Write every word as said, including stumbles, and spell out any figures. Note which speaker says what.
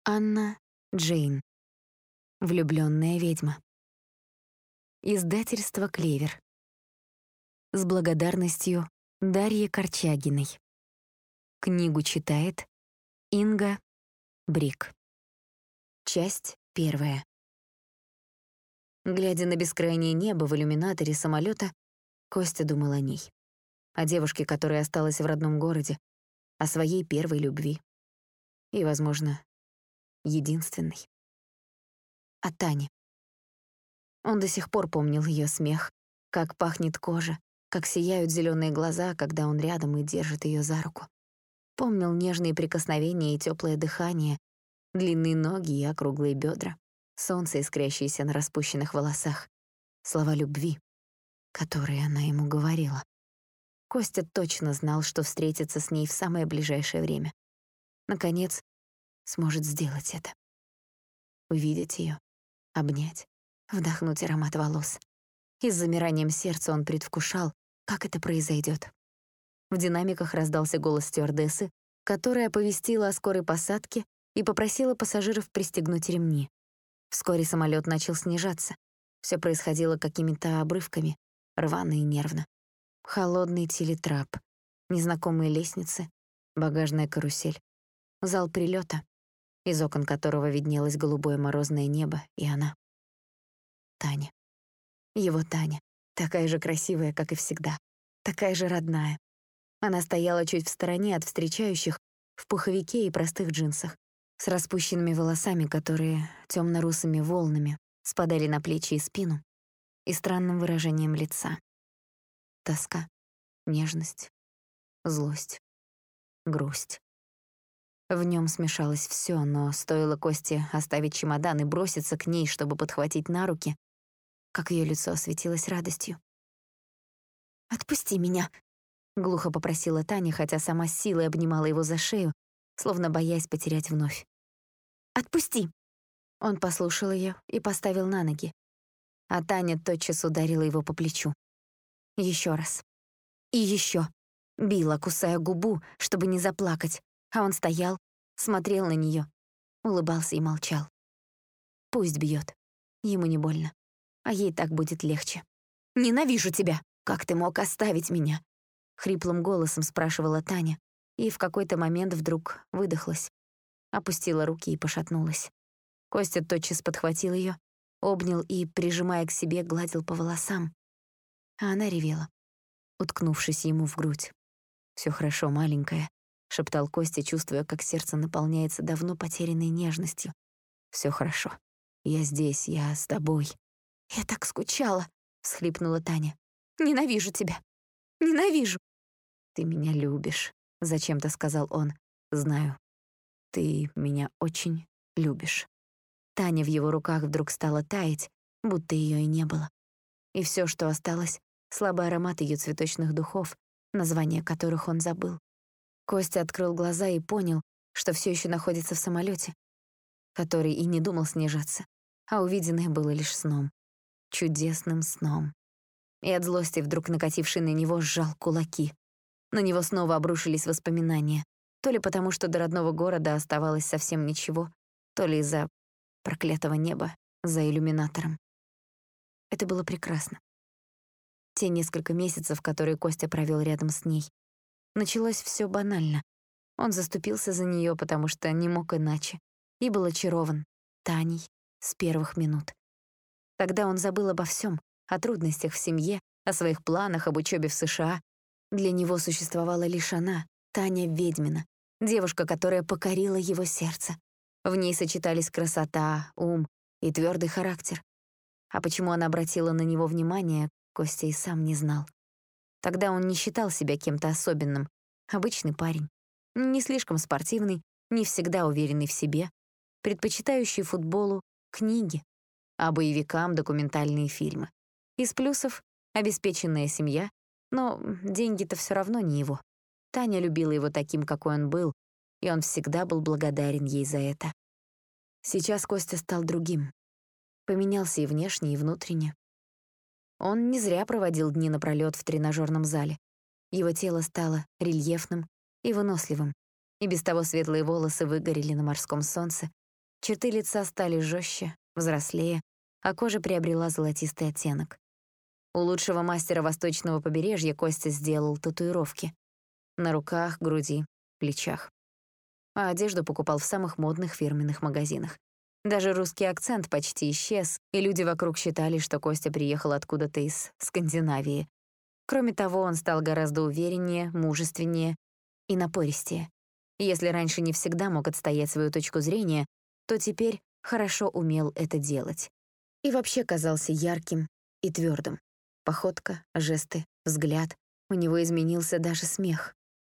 Speaker 1: Анна Джейн. Влюблённая ведьма. Издательство «Клевер». С благодарностью Дарье Корчагиной. Книгу читает Инга Брик. Часть первая. Глядя на бескрайнее небо в иллюминаторе самолёта, Костя думал о ней. О девушке, которая осталась в родном городе, о своей первой любви. И, возможно, единственной. О Тане. Он до сих пор помнил её смех, как пахнет кожа, как сияют зелёные глаза, когда он рядом и держит её за руку. Помнил нежные прикосновения и тёплое дыхание, длинные ноги и округлые бёдра, солнце, искрящееся на распущенных волосах, слова любви, которые она ему говорила. Костя точно знал, что встретится с ней в самое ближайшее время. Наконец, сможет сделать это. Увидеть её, обнять, вдохнуть аромат волос. И с замиранием сердца он предвкушал, как это произойдёт. В динамиках раздался голос стюардессы, которая оповестила о скорой посадке и попросила пассажиров пристегнуть ремни. Вскоре самолёт начал снижаться. Всё происходило какими-то обрывками, рвано и нервно. Холодный телетрап, незнакомые лестницы, багажная карусель, зал прилёта, из окон которого виднелось голубое морозное небо, и она. Таня. Его Таня. Такая же красивая, как и всегда. Такая же родная. Она стояла чуть в стороне от встречающих, в пуховике и простых джинсах, с распущенными волосами, которые тёмно-русыми волнами спадали на плечи и спину, и странным выражением лица. Тоска, нежность, злость, грусть. В нём смешалось всё, но стоило Косте оставить чемодан и броситься к ней, чтобы подхватить на руки, как её лицо осветилось радостью. «Отпусти меня!» — глухо попросила Таня, хотя сама с силой обнимала его за шею, словно боясь потерять вновь. «Отпусти!» Он послушал её и поставил на ноги, а Таня тотчас ударила его по плечу. Ещё раз. И ещё. Била, кусая губу, чтобы не заплакать, а он стоял, смотрел на неё, улыбался и молчал. Пусть бьёт. Ему не больно. А ей так будет легче. «Ненавижу тебя! Как ты мог оставить меня?» Хриплым голосом спрашивала Таня, и в какой-то момент вдруг выдохлась, опустила руки и пошатнулась. Костя тотчас подхватил её, обнял и, прижимая к себе, гладил по волосам. А она ревела, уткнувшись ему в грудь. «Всё хорошо, маленькая», — шептал Костя, чувствуя, как сердце наполняется давно потерянной нежностью. «Всё хорошо. Я здесь, я с тобой». «Я так скучала», — всхлипнула Таня. «Ненавижу тебя. Ненавижу». «Ты меня любишь», — зачем-то сказал он. «Знаю. Ты меня очень любишь». Таня в его руках вдруг стала таять, будто её и не было. И всё, что осталось, слабый аромат её цветочных духов, названия которых он забыл. Костя открыл глаза и понял, что всё ещё находится в самолёте, который и не думал снижаться, а увиденное было лишь сном. Чудесным сном. И от злости, вдруг накатившей на него, сжал кулаки. На него снова обрушились воспоминания. То ли потому, что до родного города оставалось совсем ничего, то ли из-за проклятого неба за иллюминатором. Это было прекрасно. Те несколько месяцев, которые Костя провёл рядом с ней. Началось всё банально. Он заступился за неё, потому что не мог иначе, и был очарован Таней с первых минут. Тогда он забыл обо всём, о трудностях в семье, о своих планах, об учёбе в США. Для него существовала лишь она, Таня Ведьмина, девушка, которая покорила его сердце. В ней сочетались красота, ум и твёрдый характер. А почему она обратила на него внимание, Костя и сам не знал. Тогда он не считал себя кем-то особенным. Обычный парень. Не слишком спортивный, не всегда уверенный в себе, предпочитающий футболу книги, а боевикам документальные фильмы. Из плюсов — обеспеченная семья, но деньги-то всё равно не его. Таня любила его таким, какой он был, и он всегда был благодарен ей за это. Сейчас Костя стал другим. Поменялся и внешне, и внутренне. Он не зря проводил дни напролёт в тренажёрном зале. Его тело стало рельефным и выносливым, и без того светлые волосы выгорели на морском солнце, Черты лица стали жестче, взрослее, а кожа приобрела золотистый оттенок. У лучшего мастера восточного побережья Костя сделал татуировки. На руках, груди, плечах. А одежду покупал в самых модных фирменных магазинах. Даже русский акцент почти исчез, и люди вокруг считали, что Костя приехал откуда-то из Скандинавии. Кроме того, он стал гораздо увереннее, мужественнее и напористее. Если раньше не всегда мог отстоять свою точку зрения, то теперь хорошо умел это делать. И вообще казался ярким и твердым. Походка, жесты, взгляд. У него изменился даже смех.